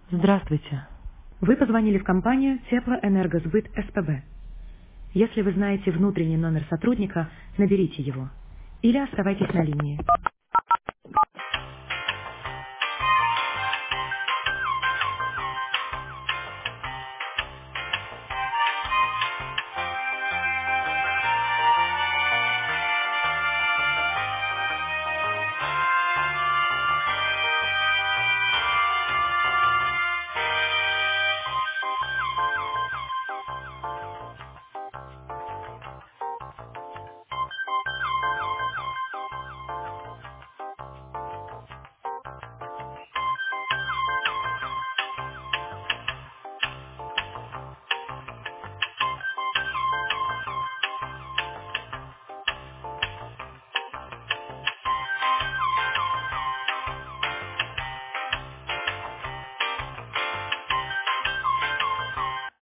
Здравствуйте. Вы позвонили в компанию Теплоэнергосбыт СПБ. Если вы знаете внутренний номер сотрудника, наберите его. Или оставайтесь на линии.